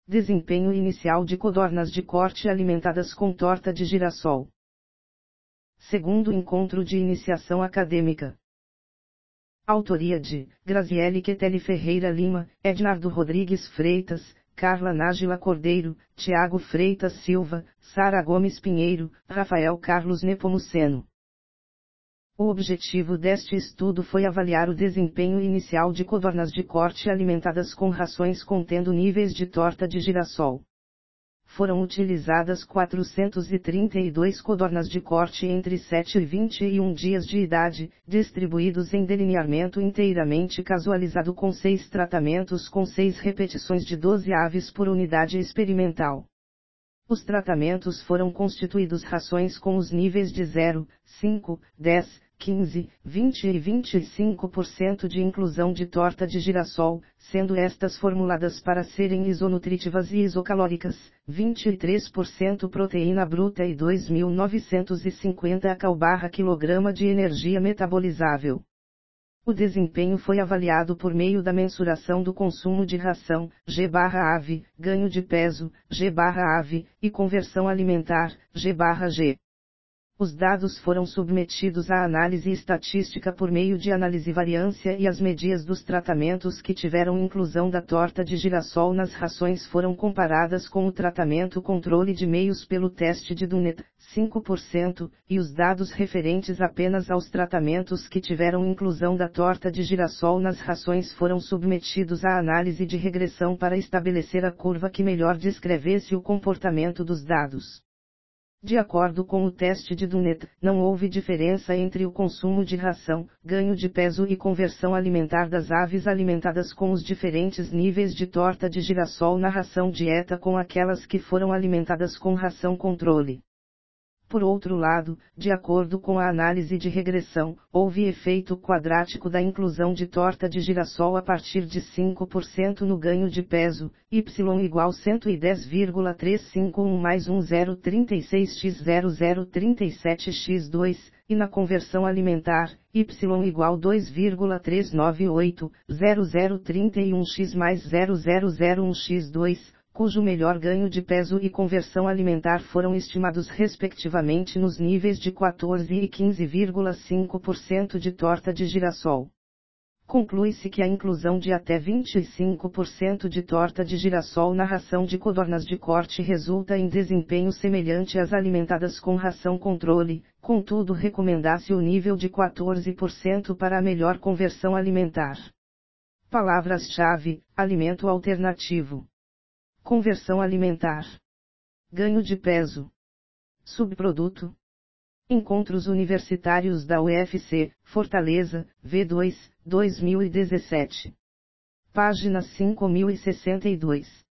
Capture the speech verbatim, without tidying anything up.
Desempenho inicial de codornas de corte alimentadas com torta de girassol. Segundo encontro de iniciação acadêmica. Autoria de Graziele Quetelli Ferreira Lima, Ednardo Rodrigues Freitas, Carla Nájila Cordeiro, Tiago Freitas Silva, Sara Gomes Pinheiro, Rafael Carlos Nepomuceno. O objetivo deste estudo foi avaliar o desempenho inicial de codornas de corte alimentadas com rações contendo níveis de torta de girassol. Foram utilizadas quatrocentas e trinta e duas codornas de corte entre sete e vinte e um dias de idade, distribuídos em delineamento inteiramente casualizado com seis tratamentos com seis repetições de doze aves por unidade experimental. Os tratamentos foram constituídos rações com os níveis de zero, cinco, dez, quinze, vinte e vinte e cinco por cento de inclusão de torta de girassol, sendo estas formuladas para serem isonutritivas e isocalóricas, vinte e três por cento proteína bruta e dois mil novecentos e cinquenta kcal/kg de energia metabolizável. O desempenho foi avaliado por meio da mensuração do consumo de ração, G/ave, ganho de peso, G/ave, e conversão alimentar, G/g. Os dados foram submetidos à análise estatística por meio de análise variância e as medidas dos tratamentos que tiveram inclusão da torta de girassol nas rações foram comparadas com o tratamento controle de meios pelo teste de Dunet, cinco por cento, e os dados referentes apenas aos tratamentos que tiveram inclusão da torta de girassol nas rações foram submetidos à análise de regressão para estabelecer a curva que melhor descrevesse o comportamento dos dados. De acordo com o teste de Dunet, não houve diferença entre o consumo de ração, ganho de peso e conversão alimentar das aves alimentadas com os diferentes níveis de torta de girassol na ração dieta com aquelas que foram alimentadas com ração controle. Por outro lado, de acordo com a análise de regressão, houve efeito quadrático da inclusão de torta de girassol a partir de cinco por cento no ganho de peso, y igual cento e dez vírgula trezentos e cinquenta e um mais um zero vírgula trinta e seis x zero zero trinta e sete x dois, e na conversão alimentar, y igual dois vírgula trezentos e noventa e oito, zero zero trinta e um x mais zero zero zero um x dois, cujo melhor ganho de peso e conversão alimentar foram estimados respectivamente nos níveis de quatorze e quinze vírgula cinco por cento de torta de girassol. Conclui-se que a inclusão de até vinte e cinco por cento de torta de girassol na ração de codornas de corte resulta em desempenho semelhante às alimentadas com ração controle, contudo recomenda-se o nível de quatorze por cento para a melhor conversão alimentar. Palavras-chave: alimento alternativo. Conversão alimentar. Ganho de peso. Subproduto. Encontros Universitários da U F C, Fortaleza, V dois, dois mil e dezessete. Página cinco mil e sessenta e dois.